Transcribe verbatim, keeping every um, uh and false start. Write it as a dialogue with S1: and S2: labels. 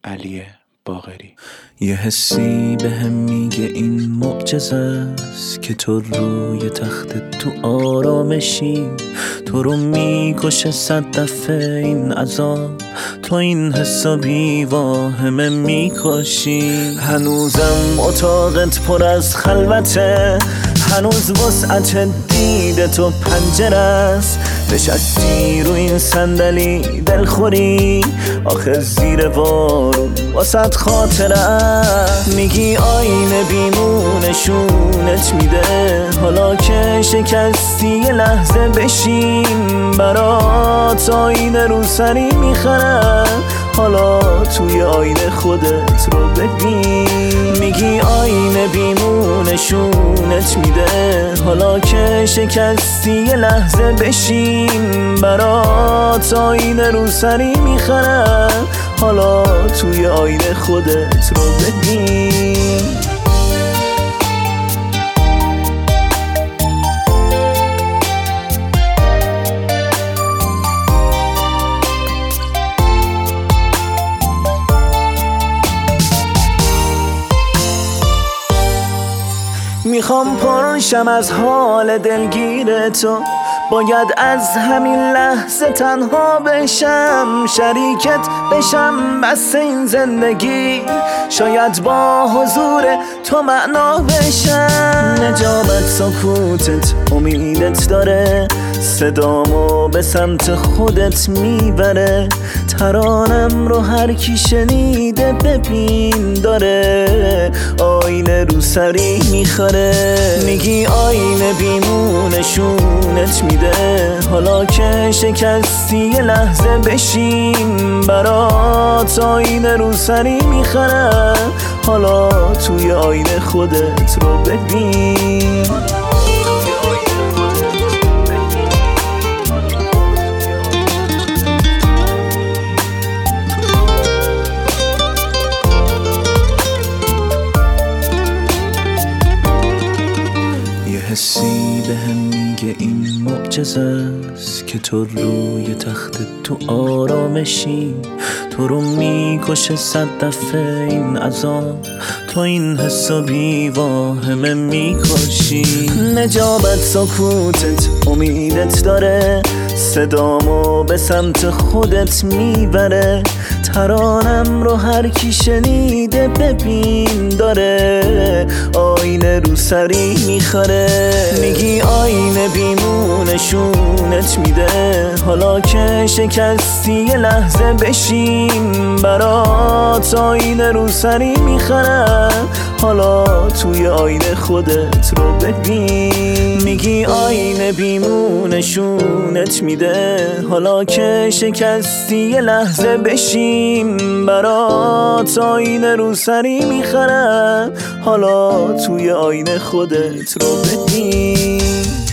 S1: علی باقری.
S2: یه حسی به هم میگه این معجزه است که تو روی تخت تو آرامشی، تو رو میکشه صد دفعه این عذاب، تو این حسا بی واهمه میکشی. هنوزم اتاقت پر از خلوته، هنوز وسعت دید تو پنجره است، نشستی رو این صندلی دلخوری آخه زیر بارون واسط خاطره. میگی آینه بیمونشونت میده، حالا که شکستی یه لحظه بشین برات آینه رو سری میخره، حالا توی آینه خودت رو ببین. میگی آینه بیمونشونت میده، حالا که شکستی یه لحظه بشین برات آینه رو سری میخره، حالا توی آینه خودت رو ببین. میخوام پرشم از حال دلگیر تو، باید از همین لحظه تنها بشم، شریکت بشم بس این زندگی، شاید با حضور تو معنا بشم. نجابت سکوتت امیدت داره، صدامو به سمت خودت میبره، ترانم رو هر کی شنیده ببین داره آینه رو سری میخوره. میگی آینه بیمونشونت میده، حالا که شکستی یه لحظه بشین برات آینه رو سری میخوره، حالا توی آینه خودت رو ببین. حسی به هم میگه این معجزه است که تو روی تخت تو آرامشی، تو رو میکشه صد دفعه این عذاب، تو این حسا بی واهمه میکشی. نجابت سکوتت امیدت داره، صدامو به سمت خودت میبره، ترانم رو هر کی شنیده ببین داره آینه رو سری میخوره. میگی آینه بیمونشونت میده، حالا که شکستی یه لحظه بشین برات آینه رو سری میخوره، حالا توی آینه خودت رو ببین. میگی آینه بیمونشونت میده، حالا که شکستی یه لحظه بشین برات آینه رو سری میخوره، حالا توی آینه خودت رو ببین.